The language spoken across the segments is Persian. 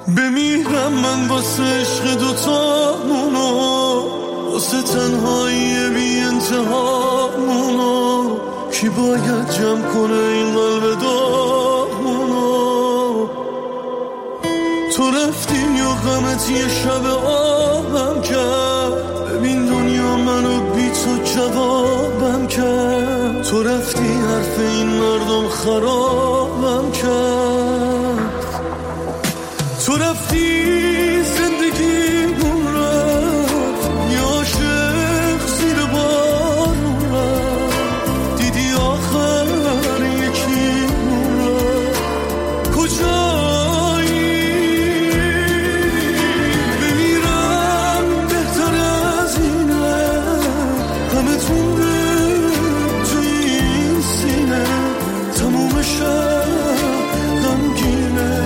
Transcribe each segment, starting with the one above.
بمیرم من واسه عشق دوتامونو، واسه تنهایی بی انتهامونو. کی باید جمع کنه این قلب داغونو؟ تو رفتی و غمت یه شب آبم کرد، ببین دنیا منو بی تو جوابم کرد. تو رفتی حرف این مردم خرابم کرد. تو رفتی زندگیمون رفت، یه عاشق زیر بارون رفت. دیدی آخر یکیمون رفت. کجایی؟ بمیرم بهتر از اینه، همه تونه تو این سینه. تموم شب غمگینه.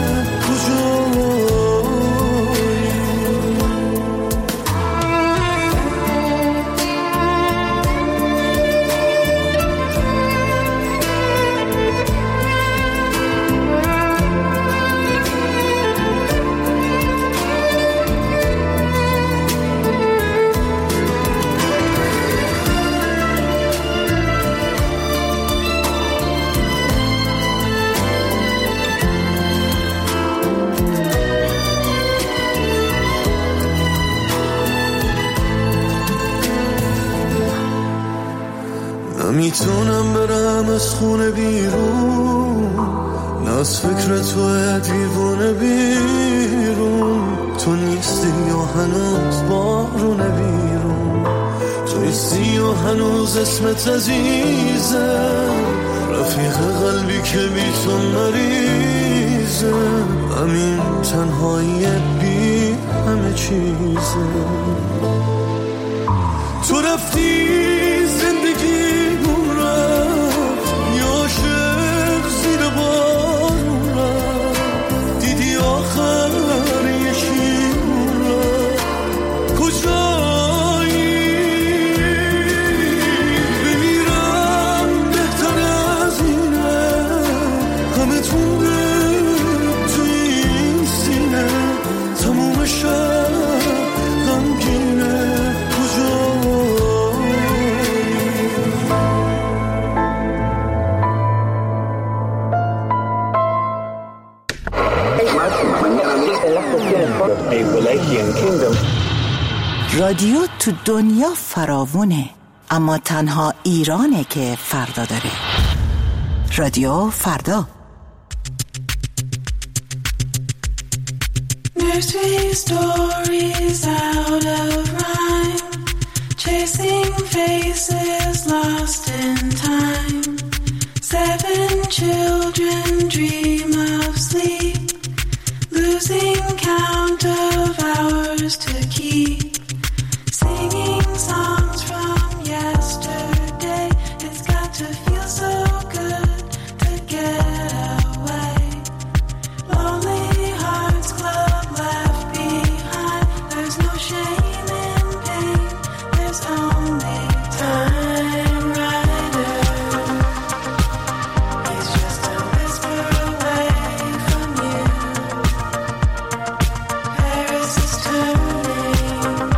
نمیتونم برم از خونه بیرون، نه از فکر توه دیوونه بیرون. تو نیستی و هنوز بارونه بیرون، تو نیستی و هنوز اسمت عزیزه. رفیق قلبی که بی تو مریضه، همین تنهایی بی همه چیزه. تو رفتی زندگیمون رفت، یه عاشق زیر بارون رفت. دیدی آخر یکیمون رفت. کجایی؟ بمیرم بهتر از اینه، همه تونه تو این سینه. تموم شب غمگینه. رادیو تو دنیا فراوونه، اما تنها ایرانه که فردا داره. رادیو فردا. There's three stories out of rhyme, chasing faces lost in time. 7 children dream of sleep, losing count of hours to keep. Singing songs from yesterday, it's got to feel so good to get away. Lonely Hearts Club left behind, there's no shame in pain, there's only time. Rider, he's just a whisper away from you. Paris is turning.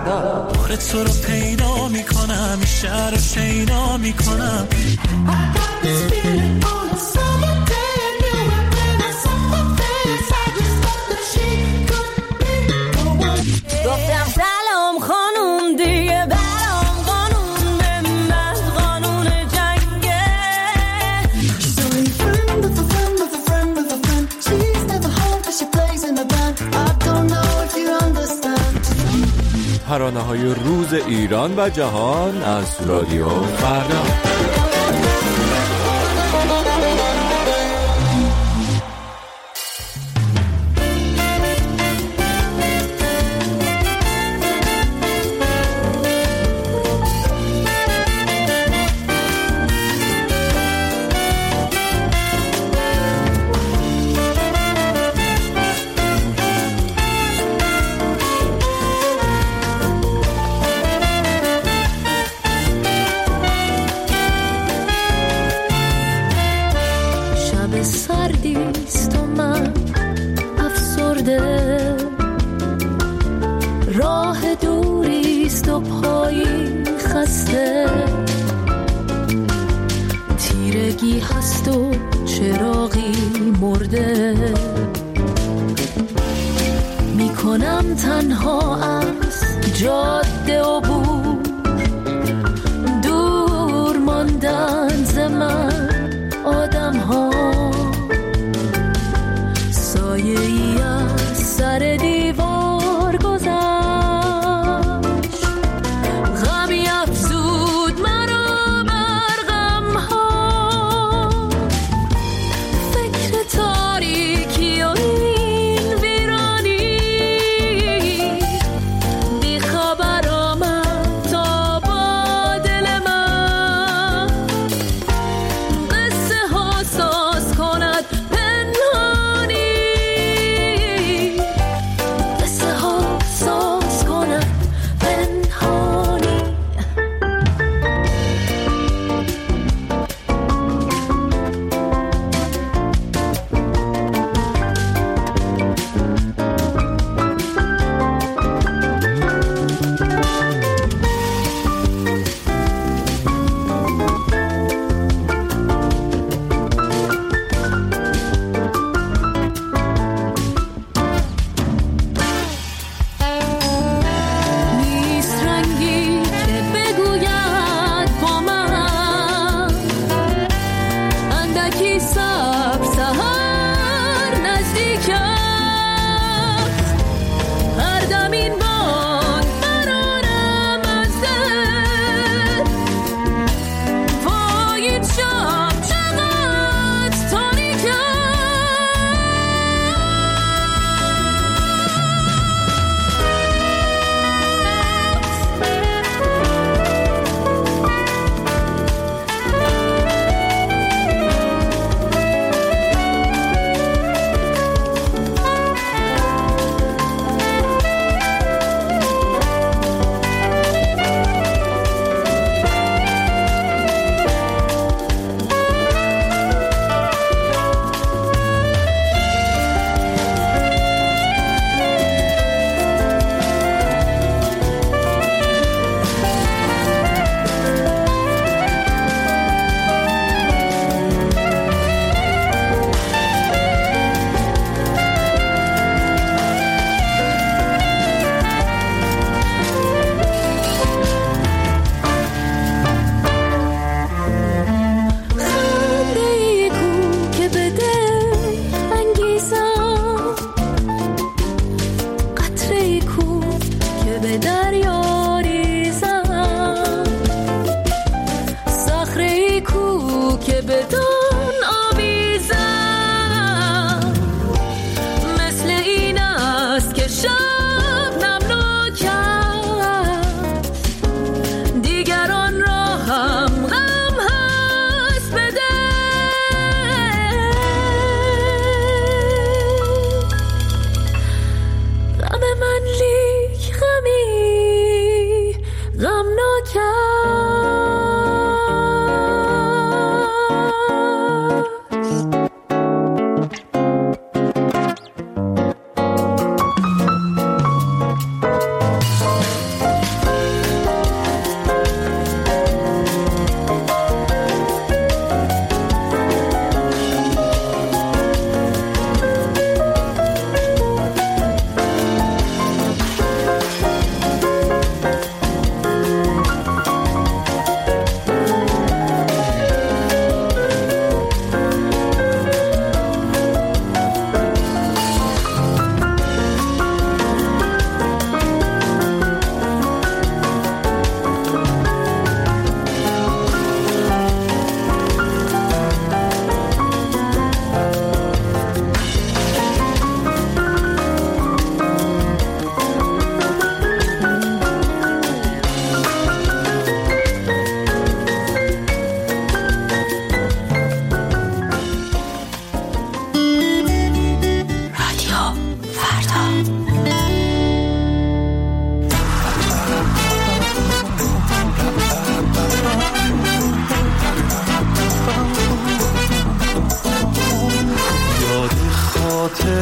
فردا. بار تو رو پیدا میکنم، این شهر رو شیدا میکنم. گفتم سلام خانوم دیگه برام قانون به من قانون جنگه. She's only a friend of a friend of a friend of a friend. She's never home but she plays in a band. I don't know if you understand. ترانه‌های روز ایران و جهان از رادیو فردا. سردیست و من افسرده، راه دوریست و پایی خسته، تیرگی هست و چراغی مرده، میکنم تنها از جاده عبور، دور ماندن ز من آدم ها، سایه ای از سر دیوار گذشت، غمی افزود مرا بر غم ها، فکر تاریکی و این ویرانی بی خبر آمد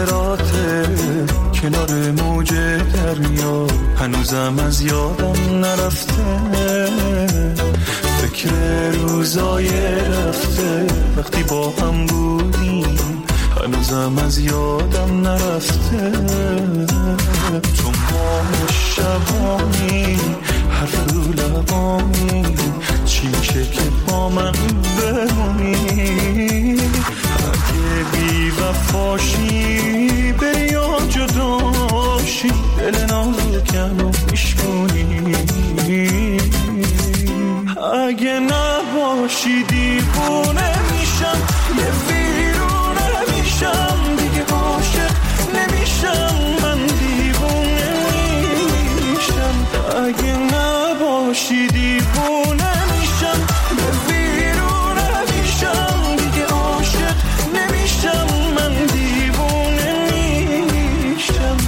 خاطراته کنار موج دریا هنوزم از یادم نرفته، فکر روزای رفته وقتی با هم بودیم هنوزم از یادم نرفته. تو ما شبانی حرف رو لبانی چی میشه که با من بمونی؟ اگه بی وفاشی بری یا جداشی دل نازکم رو میشکنی، اگه نباشی دیوونه میشم یه ویرونه میشم دیگه عاشق نمیشم من دیوونه میشم، اگه نباشی دیوونه میشم یه ویرونه میشم دیگه عاشق نمیشم من دیوونه میشم.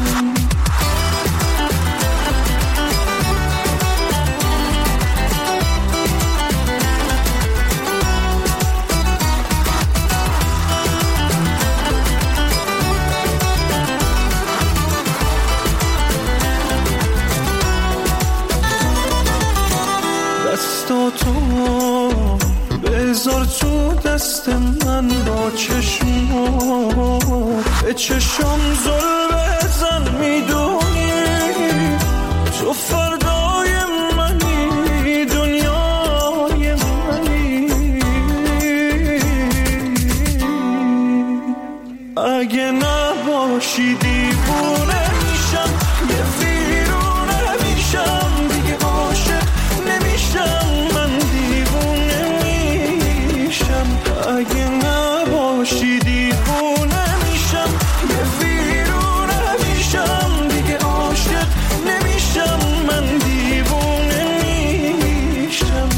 دستاتو بذار تو دست من با چشمات به چشم زل بزن، میدونی تو فردای منی دنیای منی، اگه نباشی دیوونه میشم یه ویرونه میشم دیگه عاشق نمیشم من دیوونه میشم، اگه نباشی دیوونه میشم یه ویرونه میشم دیگه عاشق نمیشم من دیوونه میشم.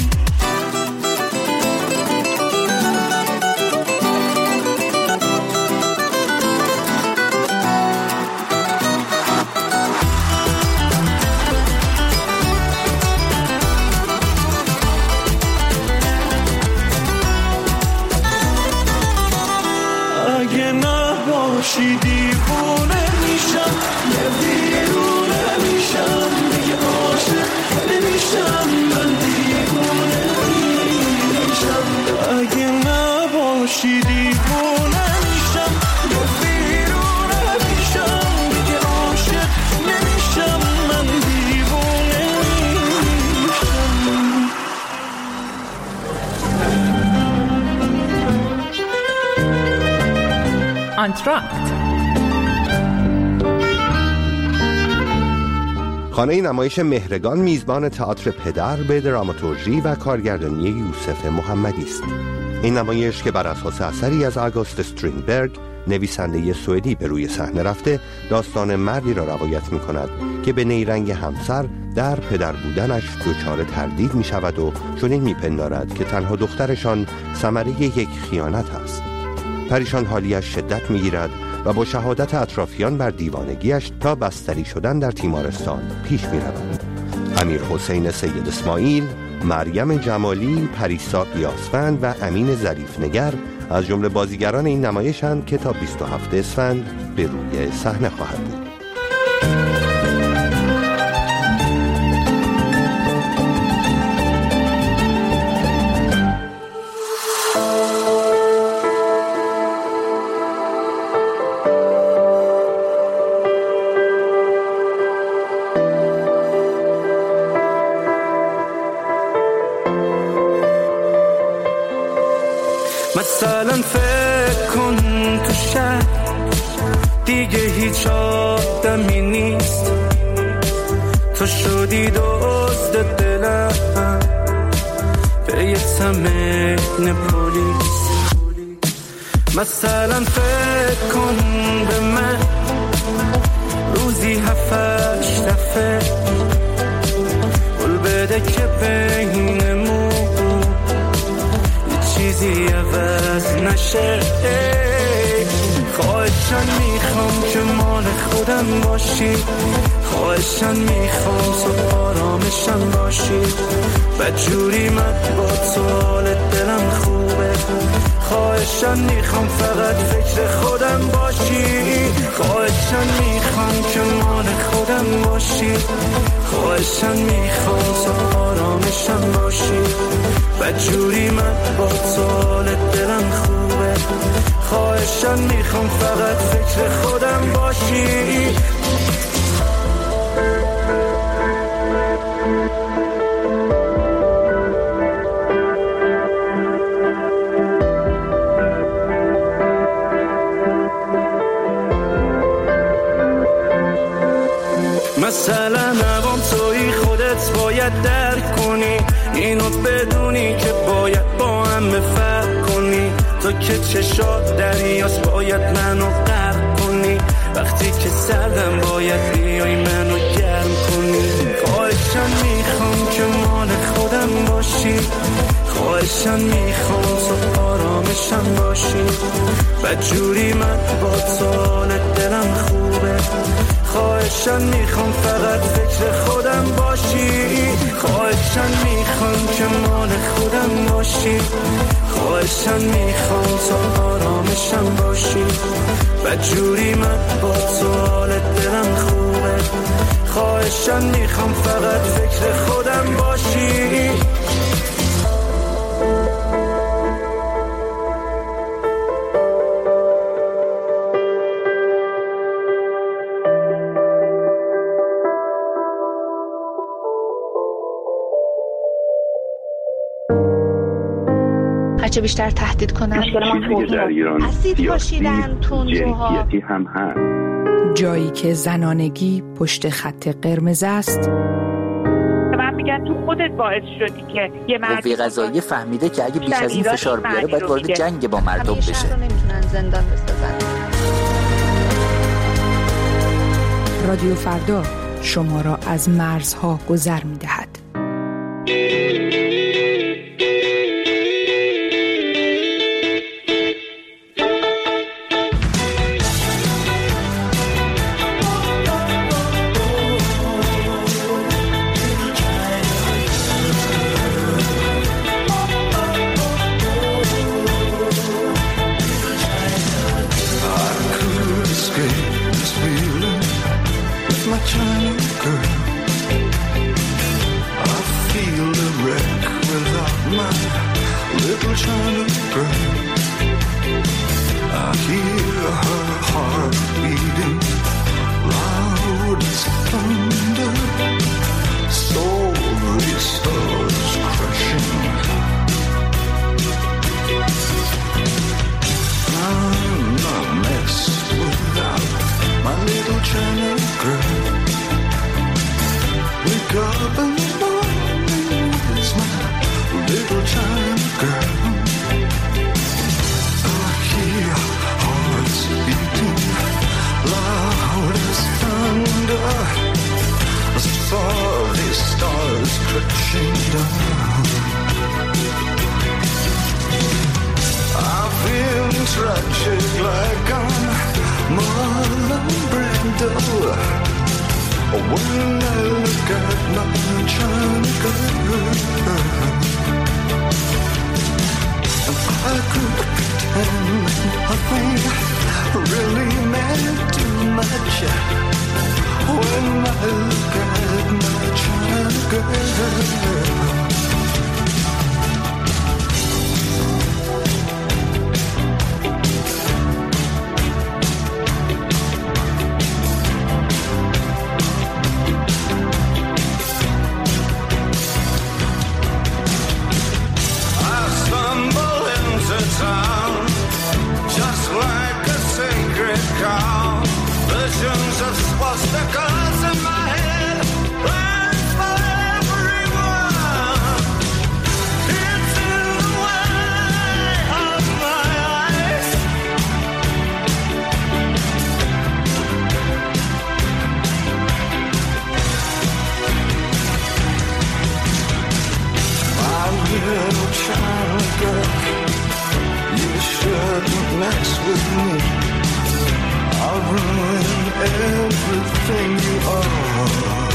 اگه نباشی دیوونه میشم یه ویرونه میشم دیگه عاشق نمیشم من دیوونه میشم، اگه نباشی دیوونه میشم یه ویرونه میشم دیگه عاشق نمیشم من دیوونه میشم. آنتراکت خانه نمایش مهرگان میزبان تئاتر پدر به دراماتورژی و کارگردانی یوسف محمدی است. این نمایش که بر اساس اثری از آگوست استرینبرگ نویسنده سوئدی به روی صحنه رفته، داستان مردی را روایت می کند که به نیرنگ همسر در پدر بودنش دچار تردید می شود و چنین می پندارد که تنها دخترشان ثمره یک خیانت است. پریشان حالیش شدت می گیرد و با شهادت اطرافیان بر دیوانگیش تا بستری شدن در تیمارستان پیش می رود. امیر حسین سید اسماعیل، مریم جمالی، پریسا قیاسفند و امین ظریف نگر از جمله بازیگران این نمایشند که تا 27 اسفند به روی صحنه خواهد بود. مثلا فکر کن تو شهر دیگه هیچ آدمی نیست، تو شدی دزد دلم به یه تمرین پلیس. مثلا فکر کن به من روزی 7-8 دفعه قول بده که بینمون چیزی عوض نشه، خواهشن میخوام که مال خودم باشی، خواهشن میخوام تو آرامشم باشی، بدجوری من با تو حالت دلم خوبه، خواهشن میخوام فقط فکر خودم باشی، خواهشن میخوام که مال خودم باشی، خواهشن میخوام تو آرامشم باشی، بدجوری من با تو حالت دلم خوبه، خواهشن میخوام فقط فکر خودم باشی. مثلا نوام توی خودت باید درک کنی، اینو بدونی که باید با هم فرق کنی، تو که چشات دریاست باید منو غرق کنی، وقتی که سردم باید بیای منو گرم کنی، خواهشن میخوام که مال خودم باشی، خواهشن میخوام تو آرامشم باشی، بدجوری من با تو حالت دلم خوبه، خواهشن میخوام فقط فکر خودم باشی، خواهشن میخوام که مال خودم باشی، خواهشن میخوام تو آرامشم باشی، بدجوری من با تو حالت دلم خوبه، خواهشن میخوام فقط فکر خودم باشی. هرچه بیشتر تهدید کنن چیزی در ایران سیاسی جنسیتی هم هست. جایی که زنانگی پشت خط قرمز است. من میگن تو خودت باعث شدی که یه قوه قضاییه فهمیده که اگه بیش از این فشار بیاره باید وارد جنگ با مردم بشه. شهر رو نمیتونن زندان بسازن. رادیو فردا شما را از مرزها گذر میدهد. everything you are.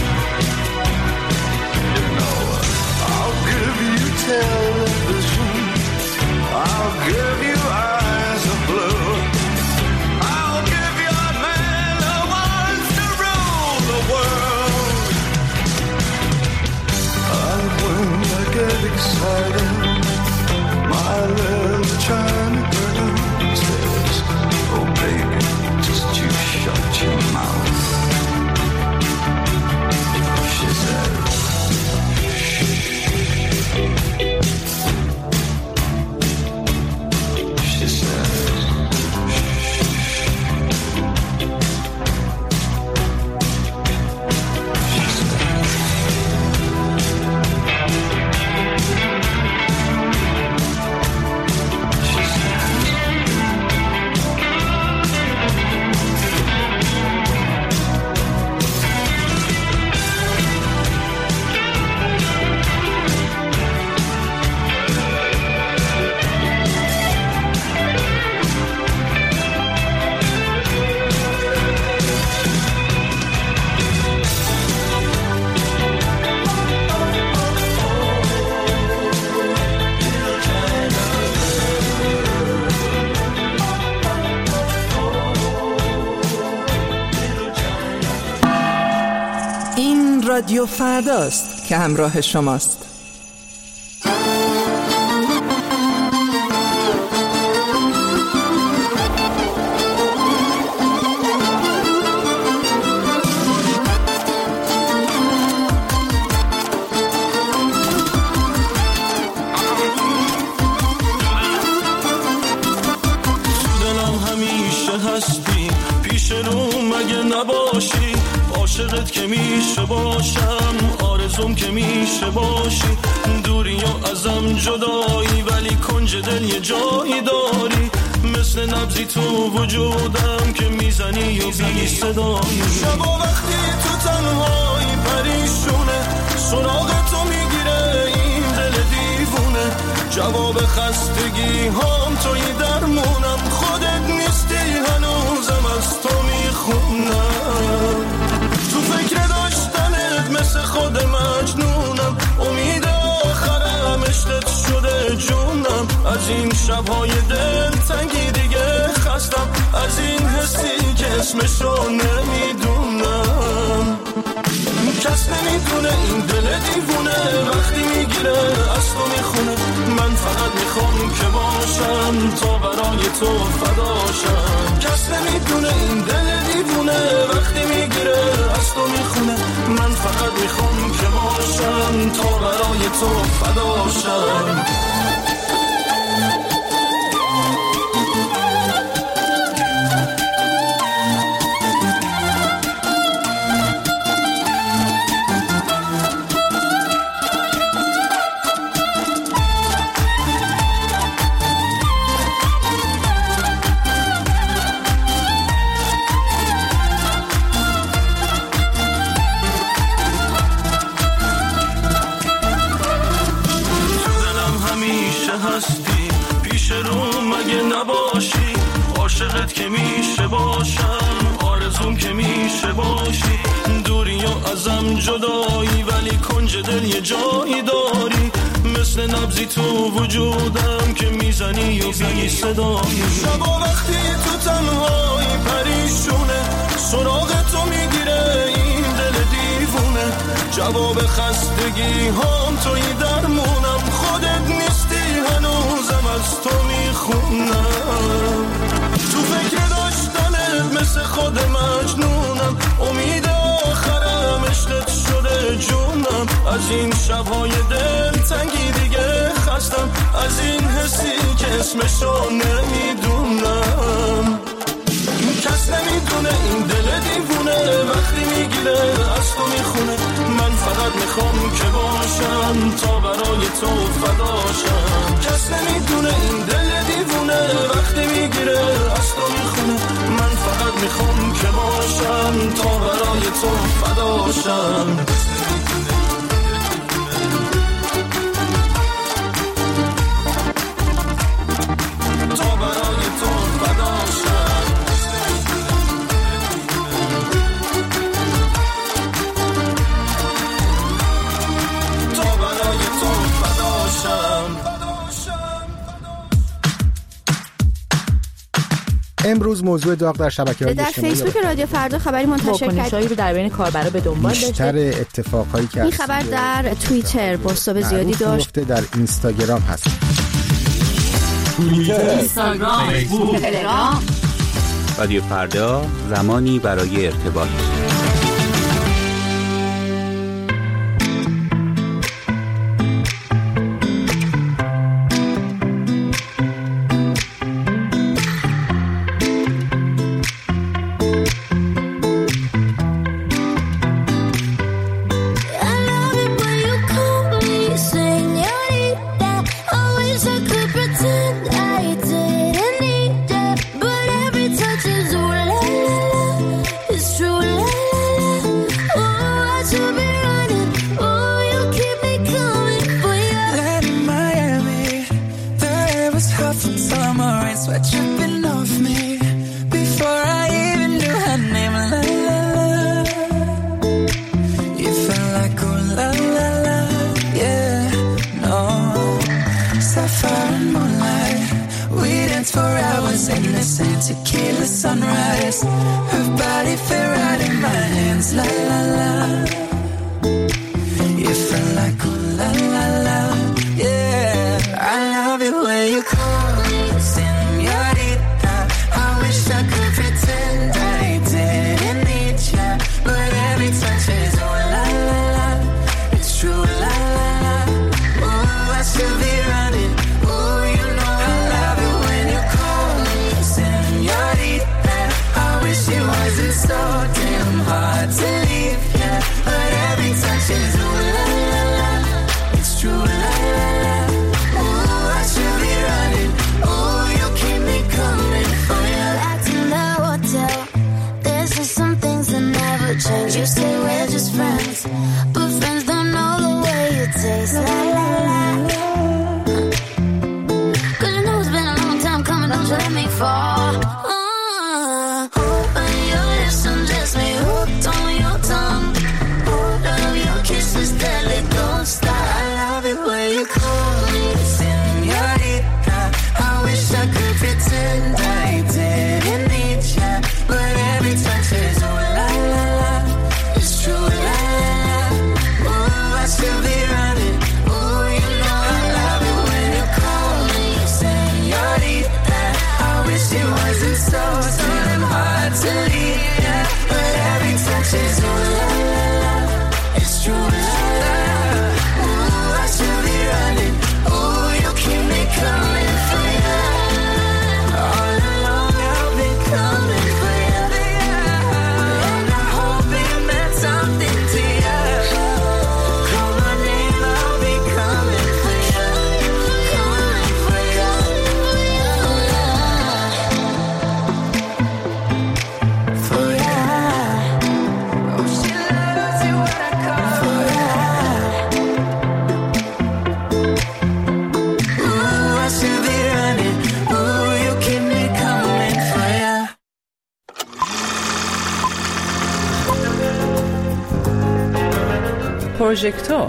You know, I'll give you television, I'll give you eyes of blue, I'll give you a man who wants to rule the world. And when I get excited, my little China girl says, oh baby, just you shut your mouth. She says, she says, رادیو فرداست که همراه شماست. دلم همیشه هستی، پیش رو مگه نباشی، عاشقت که میشه باشم، آرزوم که میشه باشی، دوری یا ازم جدایی ولی کنج دل یه جایی داری، مثل نبضی تو وجودم که میزنی و بی صدایی. شبا وقتی تو تنهایی پریشونه، سراغ تو میگیره این دل دیوونه، جواب خستگی هم توی درمونم، خودت نیستی هنوزم از تو میخونم، تو فکر داشتنت مثل خود مجنونم، امید آخرم عشقت شده جونم، از این شبهای دل تنگی دیگه خستم، از این حسی که اسمشو نمیدونم، کس نمیدونه این دل دیوونه وقتی میگیره از تو میخونه، من فقط میخوام که باشم تا برای تو فداشم، کس نمیدونه این دل دیوونه وقتی میگیره از تو میخونه، من فقط میخوام که باشم تا برای تو فداشم. هستی پیش رو مگه نباشی، عاشقت که میشه باشم، آرزوم که میشه باشی، دوری و ازم جدایی ولی کنج دل یه جایی داری، مثل نبضی تو وجودم که میزنی و بی صدایی. شبا وقتی تو تنهایی پریشونه، سراغ تو میگیره این دل دیوونه، جواب خستگی هم توی درمونم، خودت نیستی هنوزم از تو میخونم، تو فکر داشتنت مثل خود مجنونم، امید آخرم عشقت شده جونم، از این شبهای دل تنگی دیگه خستم، از این حسی که اسمشو نمیدونم، کس نمیدونه این دل دیوونه وقتی میگیره از تو میخونه، من فقط میخوام که باشم تا برای تو فداشم، کس نمیدونه این دل دیوونه وقتی میگیره از تو میخونه، من فقط میخوام که باشم تا برای تو فداشم. امروز موضوع داغ در شبکه‌های اجتماعی در فیسبوک رادیو فردا خبری منتشر واکنش‌هایی رو در بین کاربرا به دنبال داشته. بیشتر اتفاقایی که این خبر در توییتر بازتاب زیادی داشت. در اینستاگرام هست. اینستاگرام، فیسبوک، تلگرام. رادیو فردا، زمانی برای ارتباط. Tequila sunrise, her body fit right in my hands, la la la. You feel like ooh la la la, yeah. I love it when you call me señorita. I wish I could pretend I didn't need ya, but every touch is ooh la la la. It's true la la la. Ooh, I should be running. Ooh, you know I love it when you call me señorita. I wish it wasn't so damn hard to leave, yeah. But every touch is ooh la la la. It's true la la la. Ooh, I should be running. Ooh, you keep me coming for you. Back in the hotel, there's just some things that never change. You say we're just friends, but friends don't know the way you taste. La la la. 'Cause you know it's been a long time coming, don't you let me fall. Open your lips and just me hooked on your tongue. Love your kisses deadly, don't stop. I love it when you call me señorita. I wish I could pretend I didn't need ya, but every touch is ooh la la la. It's true la la la. Ooh, I should be running. Ooh, you know I love it when you call me señorita. I wish it wasn't so damn hard to leave, yeah. But every touch is ooh la la la. It's true la la la. Ooh, I should be running. Ooh, you keep me coming for you. All along I've been coming for you, and I hope it meant something to you. Call my name, I'll be coming for you, coming for you. For you. Oh, she loves you what I call for you. Ooh, I should be running. Ooh, you keep me coming for you. پروژکتور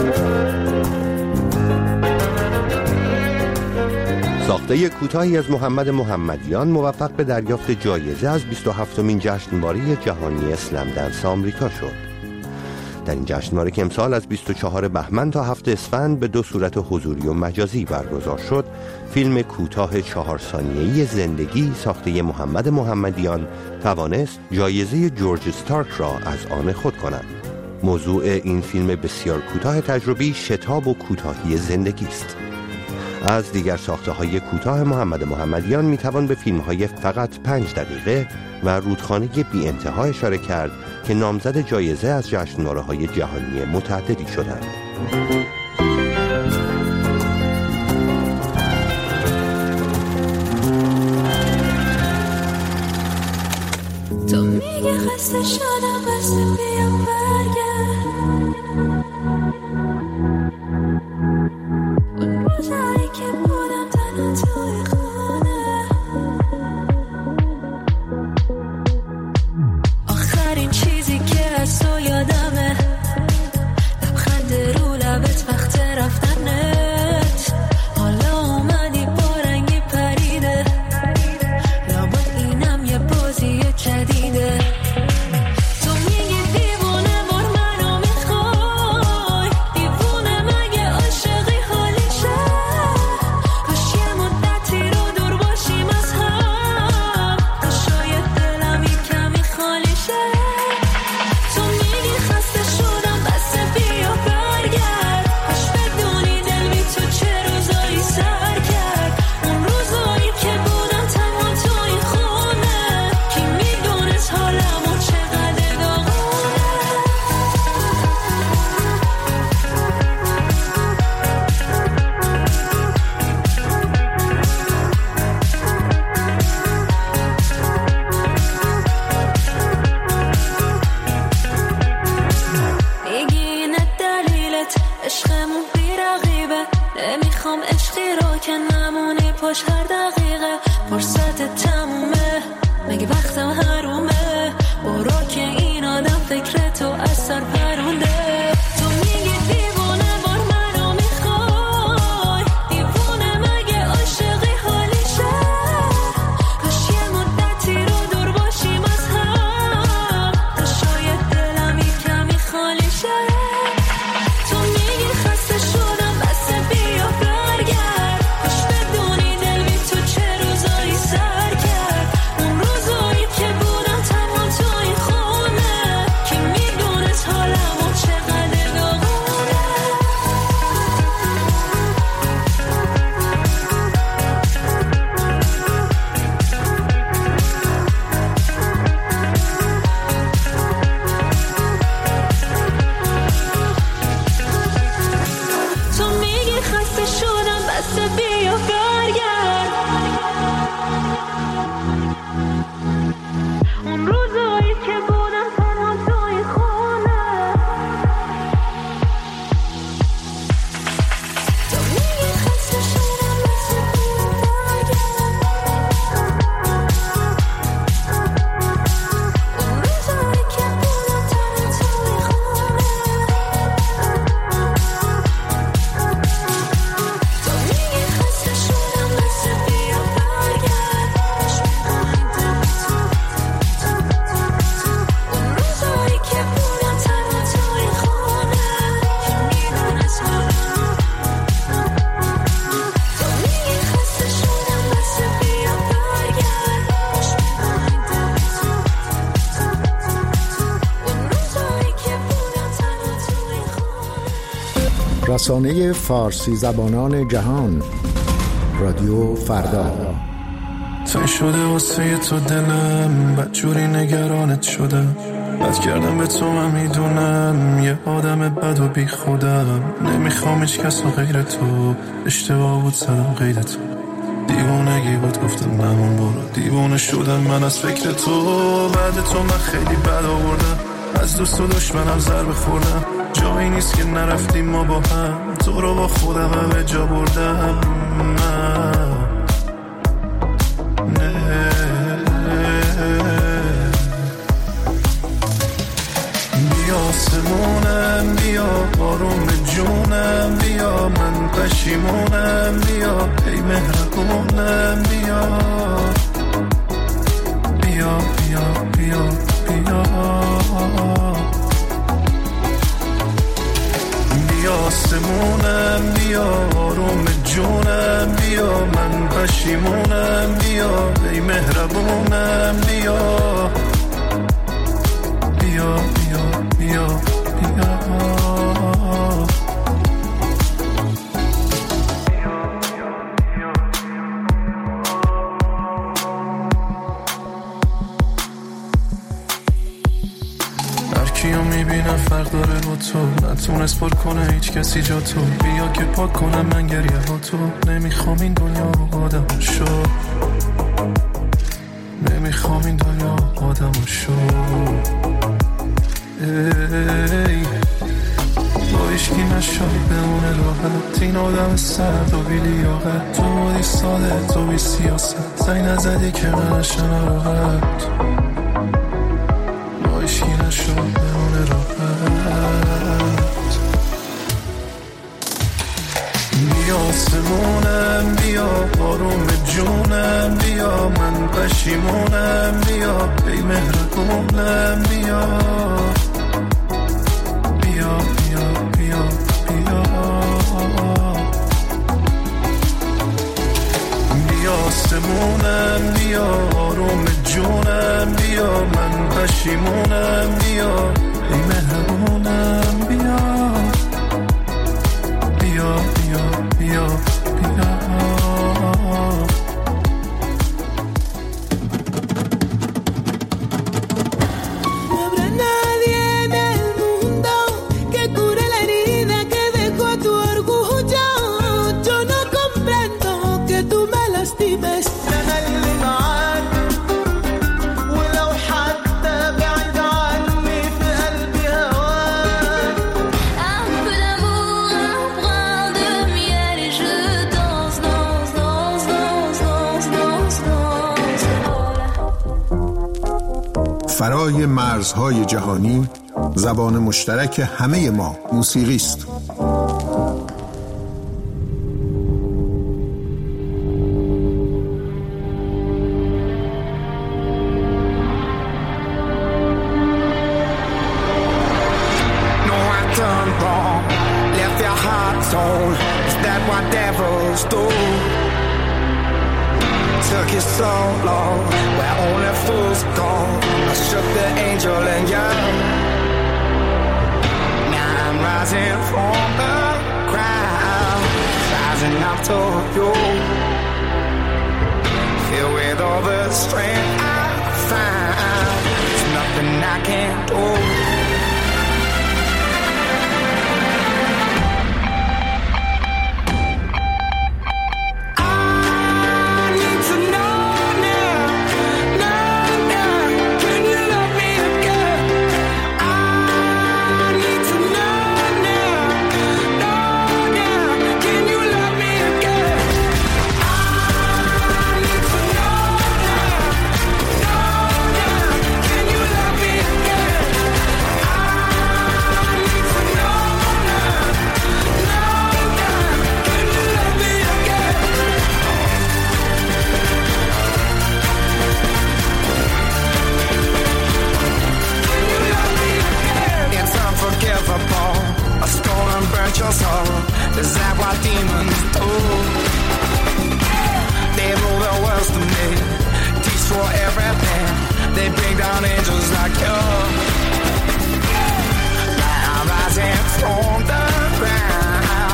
ساخته کوتاهی از محمد محمدیان موفق به دریافت جایزه از 27مین جشنواره جهانی اسلم دنس آمریکا شد. در این جشنواره که امسال از 24 بهمن تا 7 اسفند به دو صورت حضوری و مجازی برگزار شد، فیلم کوتاه 4 ثانیه‌ای زندگی ساخته محمد محمدیان توانست جایزه جورج استارک را از آن خود کند. موضوع این فیلم بسیار کوتاه تجربی شتاب و کوتاهی زندگی است. از دیگر ساخته‌های کوتاه محمد محمدیان میتوان به فیلم‌های فقط 5 دقیقه و رودخانه بی انتها اشاره کرد که نامزد جایزه از جشنواره‌های جهانی متعددی شدند. تو میگه خسته شدم بس بیام برگرد، اون روزایی که بودم تنها توی خونه، آخرین چیزی که از تو یادمه لبخند رو لبت وقت رفتنت، حالا اومدی با رنگی پریده لابد این رسانه فارسی زبانان جهان، رادیو فردا. تای شده واسه تو دلم، بدجوری نگرانت شدم، بد کردم به تو من میدونم، یه آدم بد و بی خودم، نمیخوام هیچ کس و غیر تو، اشتباه بود زدم غیر تو، دیوانگی بود گفتم نمون برو، دیوانه شدم من از فکر تو، بعد تو من خیلی بد آوردم، از دوست و دشمنم ضربه خوردم، جایی نیست که نرفتیم ما با هم، تو رو با خودم همه جا بردم، بیا آسمونم، بیا آروم جونم، بیا من پشیمونم، بیا ای مهربونم، بیا بیا بیا بیا بیا بیا آسمونم، بیا آروم جونم، بیا من پشیمونم، بیا ای مهربونم، بیا بیا بیا بیا بیا هرکیو میبینم فرق داره با تو، نتونست پر کنه هیچ کسی جا تو، بیا که پاک کنم من گریه ها تو، نمیخوام این دنیا آدم شو، نمیخوام این دنیا آدم شو، ای با ایشکی نشد بمونه راحت، این آدم سرد و بی لیاقت، تو بودی ساده تو بی سیاست، زنگ نزدی که من نشم راحت، با ایشکی نشد بمونه راحت، بیا آسمونم، بیا آروم جونم، بیا من پشیمونم، بیا ای مهربونم، بیا بیا بیا بیا بیا بیا آسمونم، بیا آروم جونم، بیا من پشیمونم، بیا ای مهربونم، بیا بیا بیا بیا بیا فرای مرزهای جهانی، زبان مشترک همه ما موسیقی است. Took you so long, where only fools go. I shook the angel and young. Now I'm rising from the crowd, rising up to you. Filled with all the strength I find, there's nothing I can't do. Is that what demons do? They rule the world to me, teach for everything. They bring down angels like you. Now I'm rising from the ground,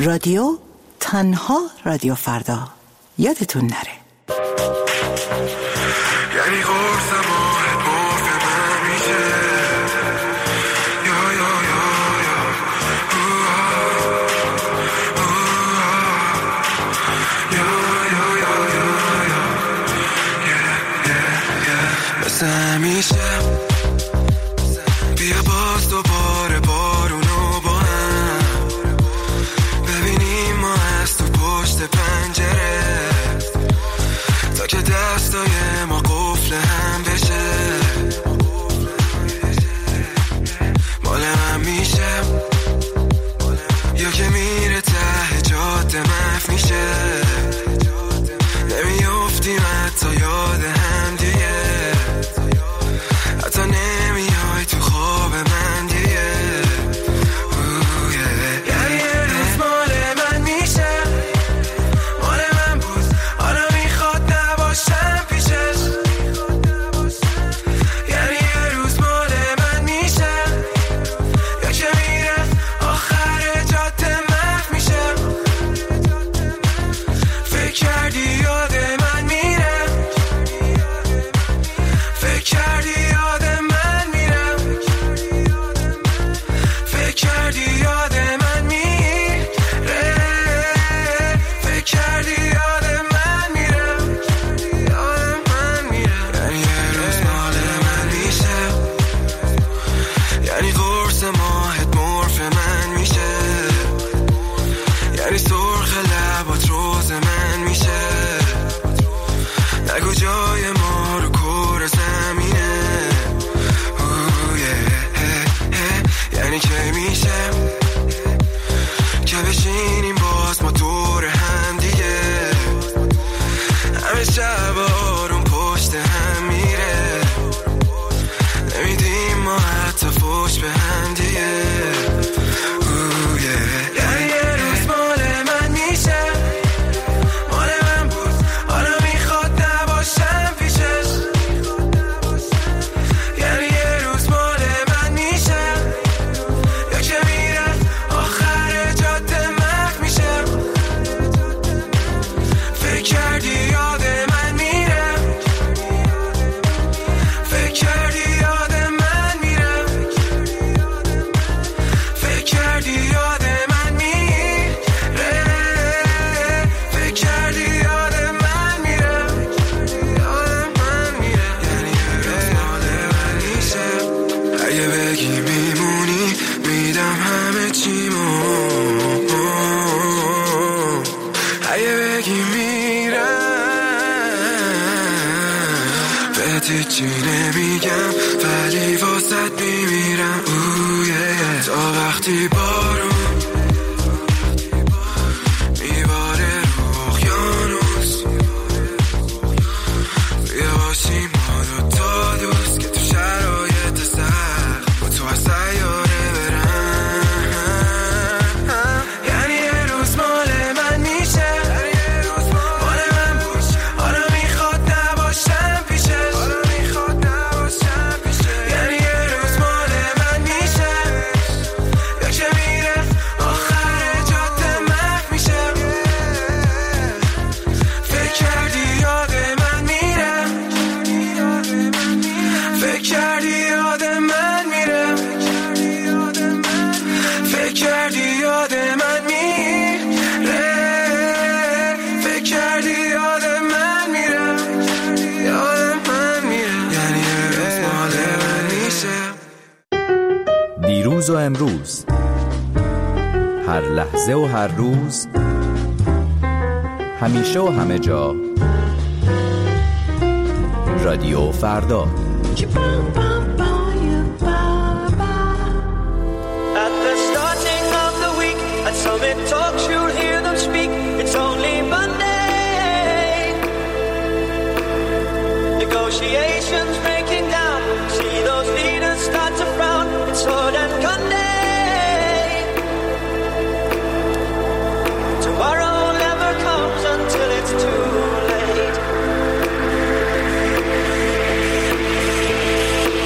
رادیو تنها رادیو فردا. یادتون نره. یعنی قرص ماهت مرف من میشه. یا یا یا یا یا یا یا یا مثل همیشه بیا باز دوباره بارونو با هم ببینیم ما از تو پشت پنجره تا که دستای ما قفل هم بشه. مال من میشه یا که میره ته جاده محو میشه. نمیافتیم حتی یاد هم دیگه، حتی نمیای تو خواب من دیگه. یعنی یه روز مال من میشه، مال من بود حالا میخواد نباشم پیشش. یعنی یه روز مال من میشه یا که میره آخر جاده محو میشه. فکر کردی یاد من میره، فکر کردی یاد من میره، فکر کردی یاد من میره، فکر کردی یاد من میره، یاد من میره. یعنی یه روز مال من میشه، یعنی قرص ماهت مرف من میشه، یعنی سرخ لبات روز من میشه. نگو جای ما رو کره زمینه. یعنی که میشه که بشینیم باز ما دور هم دیگه، همه شب آروم پشت هم میره، نمیدیم ما حتی فوش به هم دیگه. یعنی یه روز مال من میشه، مال من بود حالا میخواد نباشم پیشش. یعنی یه روز مال من میشه یا که میره آخر جاده محو میشه. فکر کردی یاد من میره، فکر کردی یاد من میره، فکر کردی یاد من میره، فکر کردی یاد من میره، یاد من میره. یعنی یه روز مال من میشه، اگه بگی میمونی میدم همه چیمو، اگه بگی میرم بهت هیچی نمیگم ولی واسد میمیرم. تا وقتی بارون میباره رو اقیانوس، بیا باشیم ما دوتا دوست که تو شرایط سخت با تو از سیاره برم. یعنی یه روز مال من میشه، مال من بود حالا میخواد نباشم پیشش. یعنی یه روز مال من میشه یا که میره آخر جاده محو میشه. فکر کردی یاد من میره، فکر کردی یاد من میره، فکر کردی یاد من میره، فکر کردی یاد من میره، یاد من میره. یعنی یه روز مال من میشه. دیروز و امروز، هر لحظه و هر روز، همیشه و همه جا، رادیو فردا. At the starting of the week, at Summit Talks, you'll hear them speak. It's only Monday. Negotiations breaking down. See those leaders start to frown. It's sword and gun day. Tomorrow never comes until it's too late.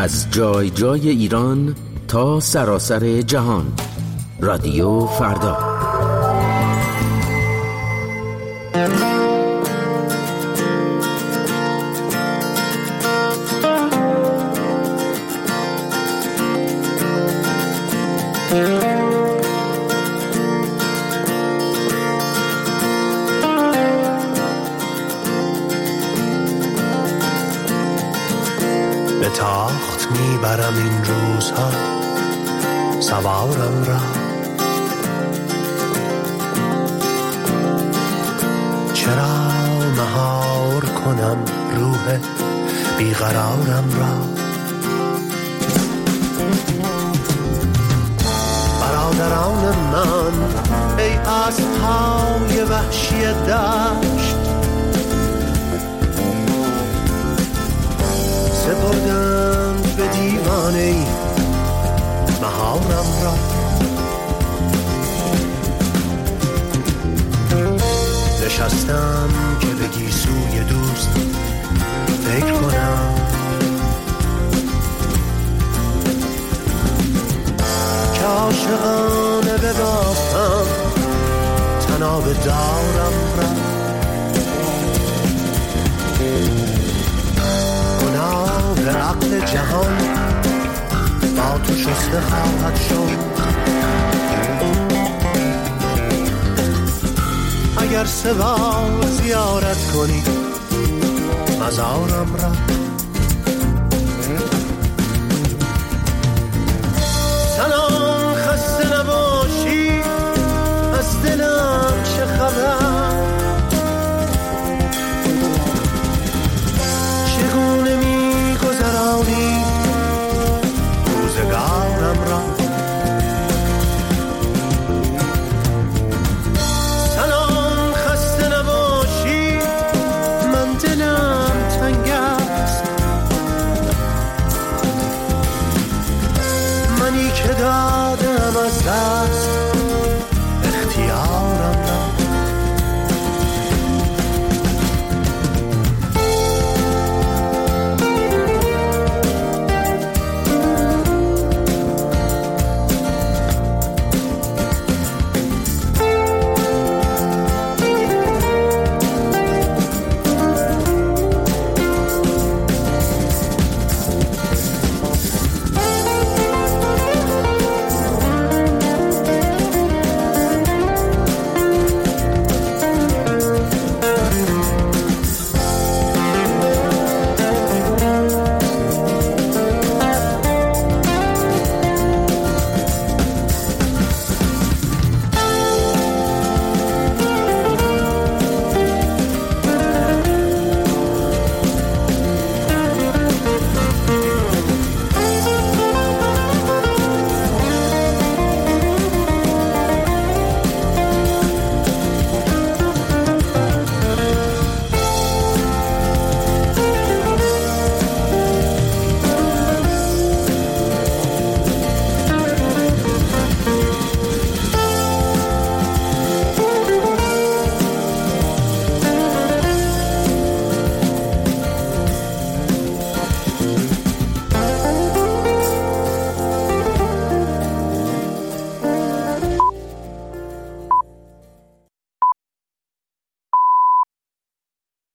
از جای جای ایران تا سراسر جهان. رادیو فردا. به تاخت میبرم این روزها سوارم را، چرا مهار کنم روح بیقرارم را. برادران من ای اسب‌های وحشی دشت، سپردند به دیوانه مهارم را. نشستم که به گیسوی دوست فکر کنم، که عاشقانه ببافم تناب دارم را. گناه عقل جهان با تو شسته خواهد شد، اگر سوار زیارت کنی مزارم را. سلام